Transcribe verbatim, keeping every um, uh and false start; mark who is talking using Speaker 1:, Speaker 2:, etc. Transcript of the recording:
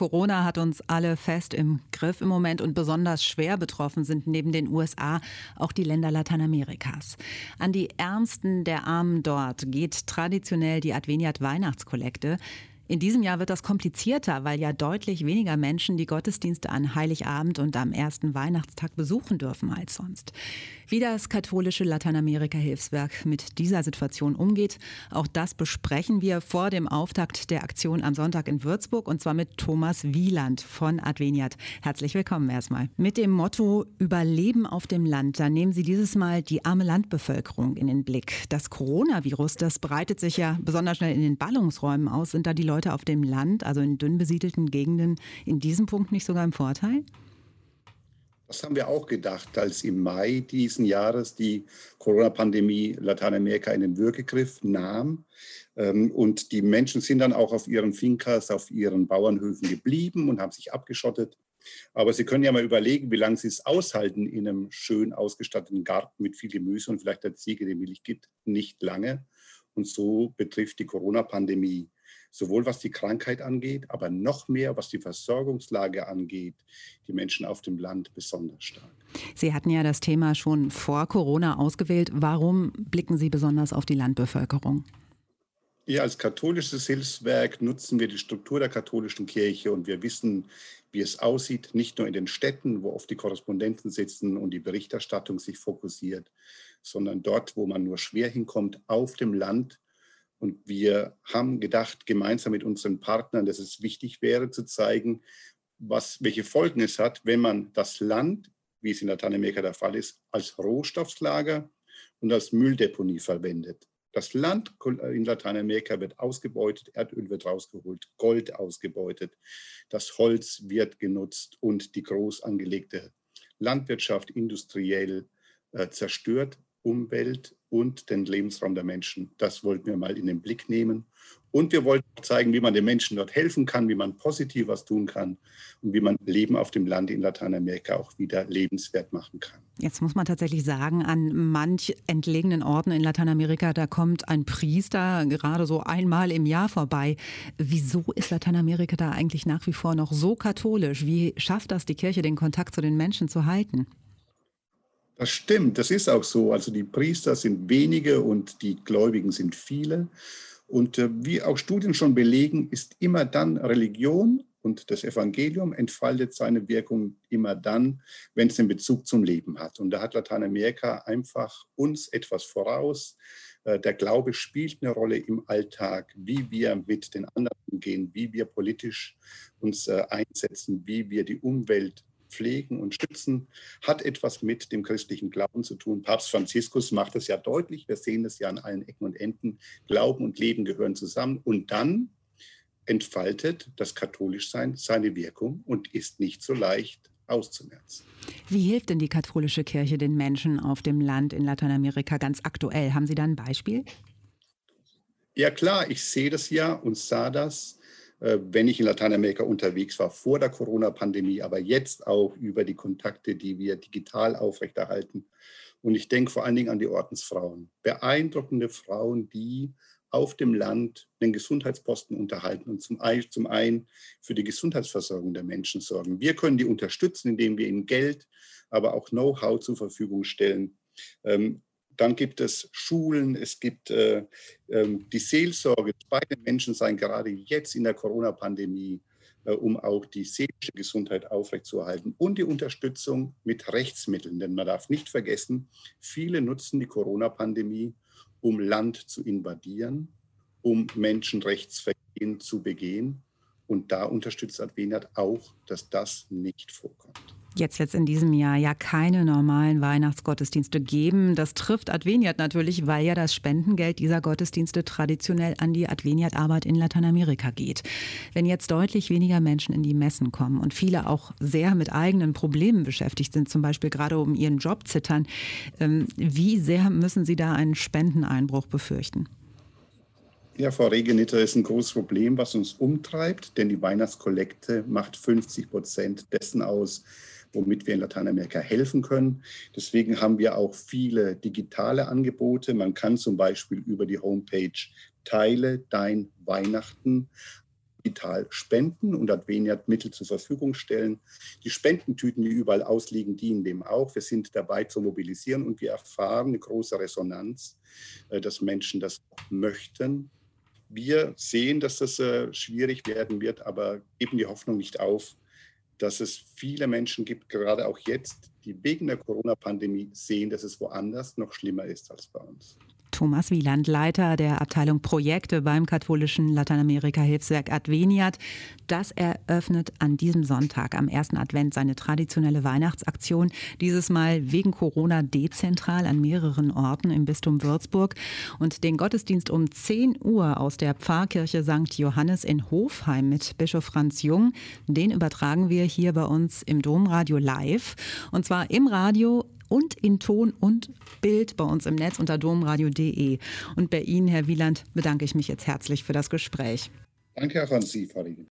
Speaker 1: Corona hat uns alle fest im Griff im Moment und besonders schwer betroffen sind neben den U S A auch die Länder Lateinamerikas. An die Ärmsten der Armen dort geht traditionell die Adveniat-Weihnachtskollekte. In diesem Jahr wird das komplizierter, weil ja deutlich weniger Menschen die Gottesdienste an Heiligabend und am ersten Weihnachtstag besuchen dürfen als sonst. Wie das katholische Lateinamerika-Hilfswerk mit dieser Situation umgeht, auch das besprechen wir vor dem Auftakt der Aktion am Sonntag in Würzburg, und zwar mit Thomas Wieland von Adveniat. Herzlich willkommen erstmal. Mit dem Motto Überleben auf dem Land, da nehmen Sie dieses Mal die arme Landbevölkerung in den Blick. Das Coronavirus, das breitet sich ja besonders schnell in den Ballungsräumen aus. Sind da die Leute auf dem Land, also in dünn besiedelten Gegenden, in diesem Punkt nicht sogar im Vorteil?
Speaker 2: Das haben wir auch gedacht, als im Mai diesen Jahres die Corona-Pandemie Lateinamerika in den Würgegriff nahm. Und die Menschen sind dann auch auf ihren Fincas, auf ihren Bauernhöfen geblieben und haben sich abgeschottet. Aber Sie können ja mal überlegen, wie lange Sie es aushalten in einem schön ausgestatteten Garten mit viel Gemüse und vielleicht der Ziege, die Milch gibt. Nicht lange. Und so betrifft die Corona-Pandemie sowohl was die Krankheit angeht, aber noch mehr, was die Versorgungslage angeht, die Menschen auf dem Land besonders stark.
Speaker 1: Sie hatten ja das Thema schon vor Corona ausgewählt. Warum blicken Sie besonders auf die Landbevölkerung?
Speaker 2: Ja, als katholisches Hilfswerk nutzen wir die Struktur der katholischen Kirche und wir wissen, wie es aussieht, nicht nur in den Städten, wo oft die Korrespondenten sitzen und die Berichterstattung sich fokussiert, sondern dort, wo man nur schwer hinkommt, auf dem Land. Und wir haben gedacht, gemeinsam mit unseren Partnern, dass es wichtig wäre, zu zeigen, was, welche Folgen es hat, wenn man das Land, wie es in Lateinamerika der Fall ist, als Rohstofflager und als Mülldeponie verwendet. Das Land in Lateinamerika wird ausgebeutet, Erdöl wird rausgeholt, Gold ausgebeutet, das Holz wird genutzt und die groß angelegte Landwirtschaft industriell äh, zerstört. Umwelt und den Lebensraum der Menschen. Das wollten wir mal in den Blick nehmen. Und wir wollten zeigen, wie man den Menschen dort helfen kann, wie man positiv was tun kann und wie man Leben auf dem Land in Lateinamerika auch wieder lebenswert machen kann.
Speaker 1: Jetzt muss man tatsächlich sagen, an manch entlegenen Orten in Lateinamerika, da kommt ein Priester gerade so einmal im Jahr vorbei. Wieso ist Lateinamerika da eigentlich nach wie vor noch so katholisch? Wie schafft das die Kirche, den Kontakt zu den Menschen zu halten?
Speaker 2: Das stimmt, das ist auch so. Also die Priester sind wenige und die Gläubigen sind viele. Und äh, wie auch Studien schon belegen, ist immer dann Religion und das Evangelium entfaltet seine Wirkung immer dann, wenn es einen Bezug zum Leben hat. Und da hat Lateinamerika einfach uns etwas voraus. Äh, der Glaube spielt eine Rolle im Alltag, wie wir mit den anderen umgehen, wie wir politisch uns äh, einsetzen, wie wir die Umwelt pflegen und schützen, hat etwas mit dem christlichen Glauben zu tun. Papst Franziskus macht es ja deutlich, wir sehen es ja an allen Ecken und Enden, Glauben und Leben gehören zusammen und dann entfaltet das Katholischsein seine Wirkung und ist nicht so leicht auszumerzen.
Speaker 1: Wie hilft denn die katholische Kirche den Menschen auf dem Land in Lateinamerika ganz aktuell? Haben Sie da ein Beispiel?
Speaker 2: Ja klar, ich sehe das ja und sah das, wenn ich in Lateinamerika unterwegs war, vor der Corona-Pandemie, aber jetzt auch über die Kontakte, die wir digital aufrechterhalten. Und ich denke vor allen Dingen an die Ordensfrauen. Beeindruckende Frauen, die auf dem Land den Gesundheitsposten unterhalten und zum einen, zum einen für die Gesundheitsversorgung der Menschen sorgen. Wir können die unterstützen, indem wir ihnen Geld, aber auch Know-how zur Verfügung stellen. Ähm, Dann gibt es Schulen, es gibt äh, ähm, die Seelsorge bei den Menschen sein, gerade jetzt in der Corona-Pandemie, äh, um auch die seelische Gesundheit aufrechtzuerhalten und die Unterstützung mit Rechtsmitteln. Denn man darf nicht vergessen, viele nutzen die Corona-Pandemie, um Land zu invadieren, um Menschenrechtsvergehen zu begehen. Und da unterstützt Adveniat auch, dass das nicht vorkommt.
Speaker 1: Jetzt wird es in diesem Jahr ja keine normalen Weihnachtsgottesdienste geben. Das trifft Adveniat natürlich, weil ja das Spendengeld dieser Gottesdienste traditionell an die Adveniat-Arbeit in Lateinamerika geht. Wenn jetzt deutlich weniger Menschen in die Messen kommen und viele auch sehr mit eigenen Problemen beschäftigt sind, zum Beispiel gerade um ihren Job zittern, wie sehr müssen Sie da einen Spendeneinbruch befürchten?
Speaker 2: Ja, Frau Regenitter, ist ein großes Problem, was uns umtreibt, denn die Weihnachtskollekte macht fünfzig Prozent dessen aus, womit wir in Lateinamerika helfen können. Deswegen haben wir auch viele digitale Angebote. Man kann zum Beispiel über die Homepage Teile dein Weihnachten digital spenden und Adveniat Mittel zur Verfügung stellen. Die Spendentüten, die überall ausliegen, dienen dem auch. Wir sind dabei zu mobilisieren und wir erfahren eine große Resonanz, dass Menschen das möchten. Wir sehen, dass das schwierig werden wird, aber geben die Hoffnung nicht auf, dass es viele Menschen gibt, gerade auch jetzt, die wegen der Corona-Pandemie sehen, dass es woanders noch schlimmer ist als bei uns.
Speaker 1: Thomas Wieland, Leiter der Abteilung Projekte beim katholischen Lateinamerika-Hilfswerk Adveniat. Das eröffnet an diesem Sonntag am ersten Advent seine traditionelle Weihnachtsaktion. Dieses Mal wegen Corona dezentral an mehreren Orten im Bistum Würzburg. Und den Gottesdienst um zehn Uhr aus der Pfarrkirche Sankt Johannes in Hofheim mit Bischof Franz Jung, den übertragen wir hier bei uns im Domradio live. Und zwar im Radio und in Ton und Bild bei uns im Netz unter domradio punkt de. Und bei Ihnen, Herr Wieland, bedanke ich mich jetzt herzlich für das Gespräch.
Speaker 2: Danke auch an Sie, Frau Riegel.